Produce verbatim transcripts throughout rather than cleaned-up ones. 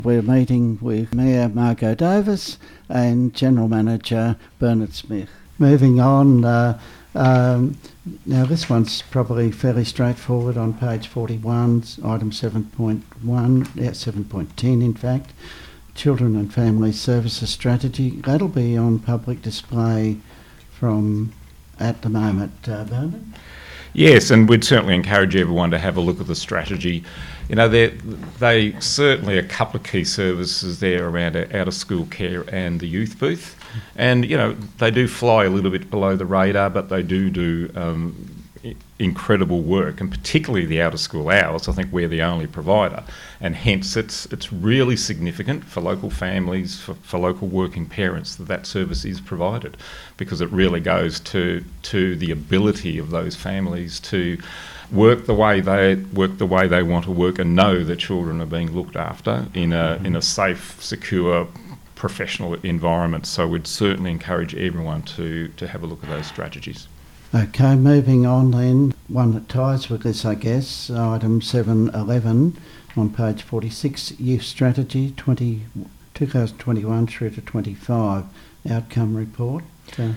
We're meeting with Mayor Margot Davis and General Manager Bernard Smith. Moving on, uh, um, now this one's probably fairly straightforward on page forty-one, item seven point one, yeah, seven point ten in fact, Children and Family Services Strategy. That'll be on public display from at the moment, uh, Bernard? Yes, and we'd certainly encourage everyone to have a look at the strategy. You know, they they certainly a couple of key services there around out of school care and the youth booth, and you know they do fly a little bit below the radar, but they do do um, incredible work, and particularly the out of school hours. I think we're the only provider, and hence it's it's really significant for local families, for, for local working parents that that service is provided, because it really goes to to the ability of those families to work the way they work the way they want to work and know that children are being looked after in a in a safe, secure, professional environment. So we'd certainly encourage everyone to to have a look at those strategies. Okay, moving on then, one that ties with this, I guess, item seven eleven on page forty-six, Youth Strategy twenty, twenty twenty-one through to twenty-five, Outcome Report. Uh,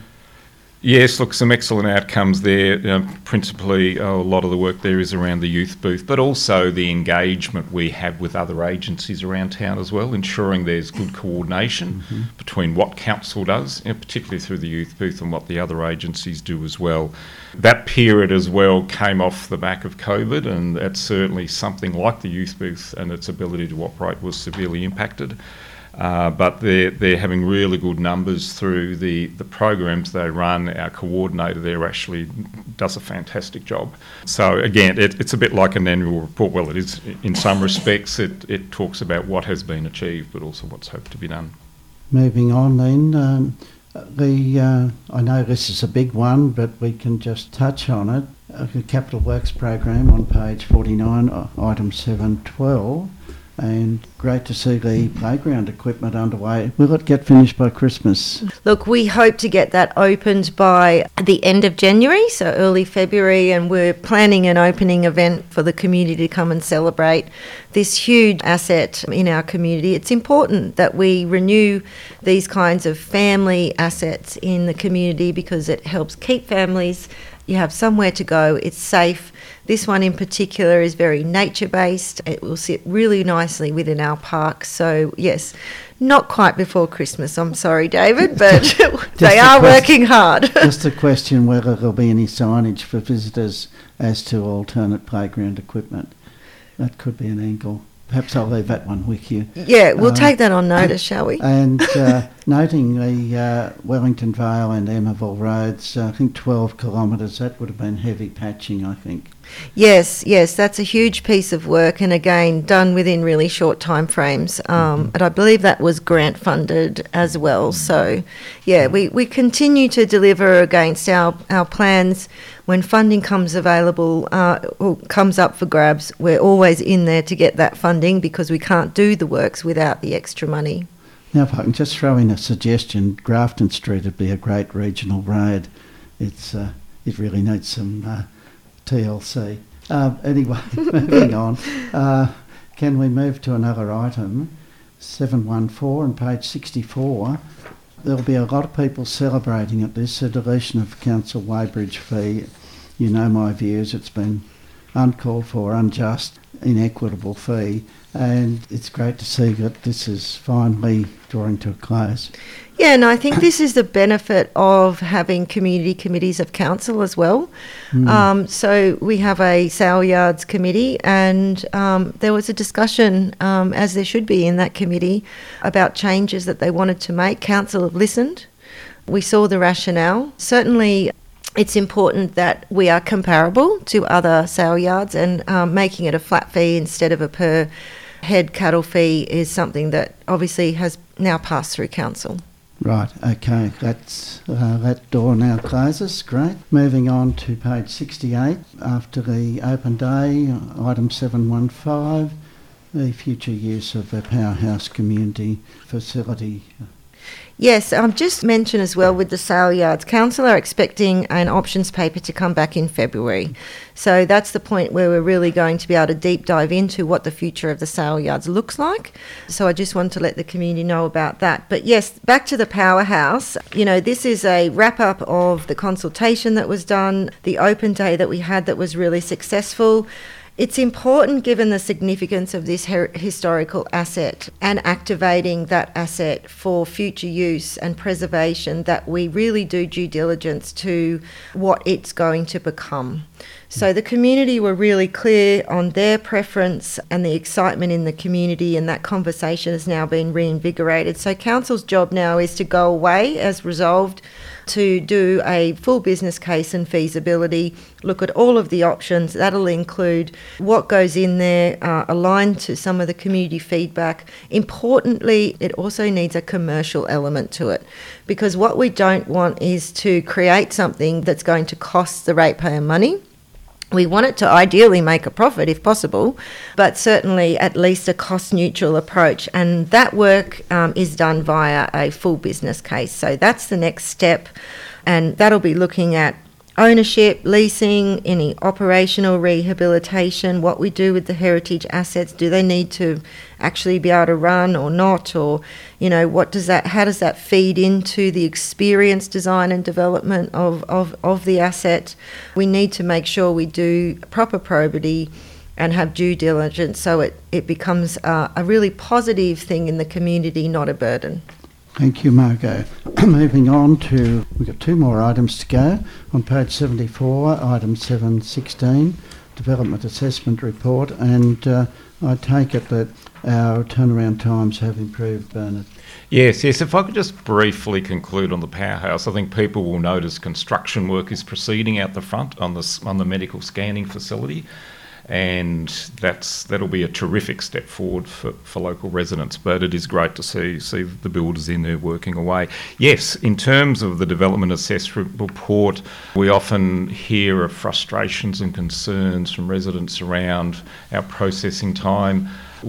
Yes, look, some excellent outcomes there. You know, principally, oh, a lot of the work there is around the youth booth, but also the engagement we have with other agencies around town as well, ensuring there's good coordination mm-hmm. between what council does, you know, particularly through the youth booth, and what the other agencies do as well. That period as well came off the back of COVID, and that's certainly something like the youth booth and its ability to operate was severely impacted. Uh, but they're, they're having really good numbers through the, the programs they run. Our coordinator there actually does a fantastic job. So again, it, it's a bit like an annual report. Well, it is in some respects. It, it talks about what has been achieved, but also what's hoped to be done. Moving on then, um, the uh, I know this is a big one, but we can just touch on it. Uh, the Capital Works program on page forty-nine, uh, item seven twelve. And great to see the playground equipment underway. Will it get finished by Christmas? Look, we hope to get that opened by the end of January, so early February, and we're planning an opening event for the community to come and celebrate this huge asset in our community. It's important that we renew these kinds of family assets in the community because it helps keep families. You have somewhere to go, it's safe. This one in particular is very nature-based. It will sit really nicely within our park. So, yes, not quite before Christmas, I'm sorry, David, but they are working hard. Just a question whether there'll be any signage for visitors as to alternate playground equipment. That could be an angle. Perhaps I'll leave that one with you. Yeah, we'll um, take that on notice, and, shall we? And uh, noting the uh, Wellington Vale and Emmaville roads, uh, I think twelve kilometres, that would have been heavy patching, I think. Yes, yes, that's a huge piece of work, and again, done within really short time frames. Um, mm-hmm. And I believe that was grant funded as well. So, yeah, we, we continue to deliver against our, our plans. When funding comes available uh, or comes up for grabs, we're always in there to get that funding because we can't do the works without the extra money. Now, if I can just throw in a suggestion, Grafton Street would be a great regional road. It's uh, it really needs some uh, T L C. Uh, anyway, moving on. Uh, can we move to another item? seven one four on page sixty-four. There'll be a lot of people celebrating at this, the deletion of council weighbridge fee. You know my views, it's been uncalled for, unjust, inequitable fee, and it's great to see that this is finally drawing to a close. Yeah, and I think this is the benefit of having community committees of council as well. Mm. Um, so we have a sale yards committee, and um, there was a discussion, um, as there should be in that committee, about changes that they wanted to make. Council have listened. We saw the rationale. Certainly, it's important that we are comparable to other sale yards, and um, making it a flat fee instead of a per head cattle fee is something that obviously has now passed through council. Right, okay, that's, uh, that door now closes, great. Moving on to page sixty-eight, after the open day, item seven one five, the future use of the Powerhouse Community Facility. Yes, I'll just mention as well with the sale yards, Council are expecting an options paper to come back in February. So that's the point where we're really going to be able to deep dive into what the future of the sale yards looks like. So I just want to let the community know about that. But yes, back to the powerhouse. You know, this is a wrap up of the consultation that was done, the open day that we had that was really successful. It's important, given the significance of this her- historical asset and activating that asset for future use and preservation, that we really do due diligence to what it's going to become. So the community were really clear on their preference and the excitement in the community, and that conversation has now been reinvigorated. So Council's job now is to go away, as resolved, to do a full business case and feasibility, look at all of the options. That'll include what goes in there, uh, aligned to some of the community feedback. Importantly, it also needs a commercial element to it, because what we don't want is to create something that's going to cost the ratepayer money. We want it to ideally make a profit if possible, but certainly at least a cost-neutral approach. And that work um, is done via a full business case. So that's the next step. And that'll be looking at ownership, leasing, any operational rehabilitation, what we do with the heritage assets. Do they need to actually be able to run or not? Or, you know, what does that, how does that feed into the experience design and development of, of, of the asset? We need to make sure we do proper probity and have due diligence so it, it becomes uh, a really positive thing in the community, not a burden. Thank you, Margot. Moving on to, we've got two more items to go. On page seventy-four, item seven sixteen, Development Assessment Report, and uh, I take it that our turnaround times have improved, Bernard. Yes, yes. If I could just briefly conclude on the powerhouse, I think people will notice construction work is proceeding out the front on the on the medical scanning facility. And that's that'll be a terrific step forward for, for local residents. But it is great to see see the builders in there working away. Yes, in terms of the development assessment report, we often hear of frustrations and concerns from residents around our processing time.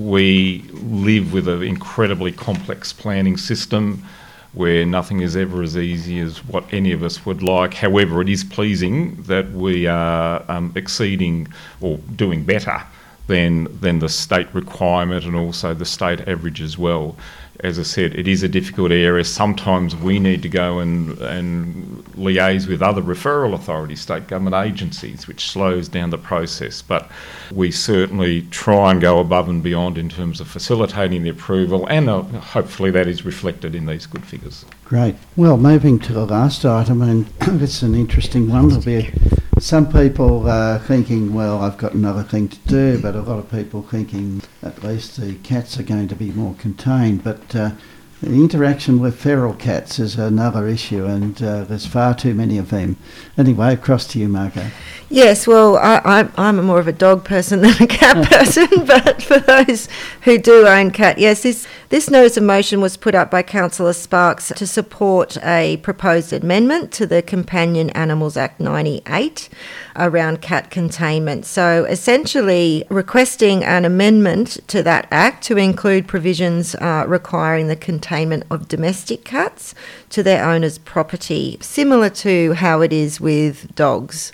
We live with an incredibly complex planning system where nothing is ever as easy as what any of us would like. However, it is pleasing that we are um, exceeding or doing better than than the state requirement and also the state average as well. As I said, it is a difficult area. Sometimes we need to go and, and liaise with other referral authorities, state government agencies, which slows down the process. But we certainly try and go above and beyond in terms of facilitating the approval, and uh, hopefully that is reflected in these good figures. Great. Well, moving to the last item, and it's an interesting one. There'll be some people uh, thinking, well, I've got another thing to do, but a lot of people thinking at least the cats are going to be more contained. But uh, the interaction with feral cats is another issue, and uh, there's far too many of them. Anyway, across to you, Margot. Yes, well, I, I, I'm more of a dog person than a cat person, but for those who do own cat, yes, this, this notice of motion was put up by Councillor Sparks to support a proposed amendment to the Companion Animals Act ninety-eight around cat containment. So essentially requesting an amendment to that act to include provisions uh, requiring the containment of domestic cats to their owner's property, similar to how it is with dogs.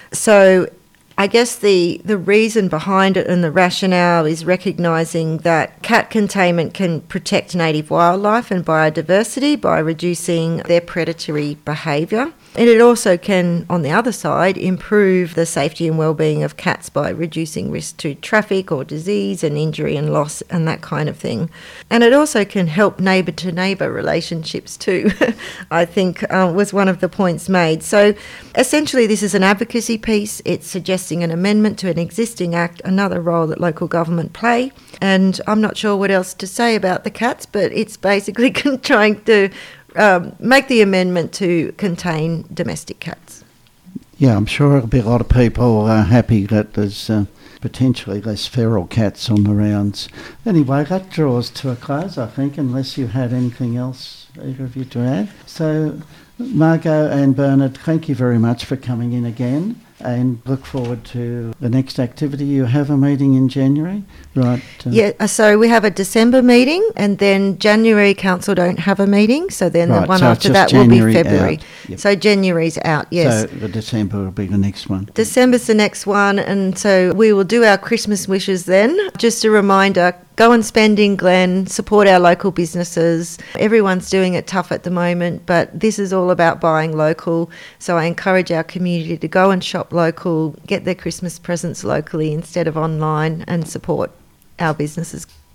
So I guess the, the reason behind it and the rationale is recognising that cat containment can protect native wildlife and biodiversity by reducing their predatory behaviour. And it also can, on the other side, improve the safety and well-being of cats by reducing risk to traffic or disease and injury and loss and that kind of thing. And it also can help neighbour-to-neighbour relationships too, I think uh, was one of the points made. So essentially this is an advocacy piece. It's suggesting an amendment to an existing act, another role that local government play. And I'm not sure what else to say about the cats, but it's basically trying to Um, make the amendment to contain domestic cats. Yeah, I'm sure there'll be a lot of people uh, happy that there's uh, potentially less feral cats on the rounds. Anyway, that draws to a close, I think, unless you had anything else, either of you, to add. So, Margot and Bernard, thank you very much for coming in again. and look forward to the next activity. You have a meeting in January, right? uh, Yeah, uh, so we have a December meeting, and then January council don't have a meeting, so then the Right, one so it's after just that will be January February. out. Yep. So January's out, yes. So the December will be the next one. December's the next one, and so we will do our Christmas wishes then. Just a reminder, go and spend in Glen, support our local businesses. Everyone's doing it tough at the moment, but this is all about buying local. So I encourage our community to go and shop local, get their Christmas presents locally instead of online, and support our businesses.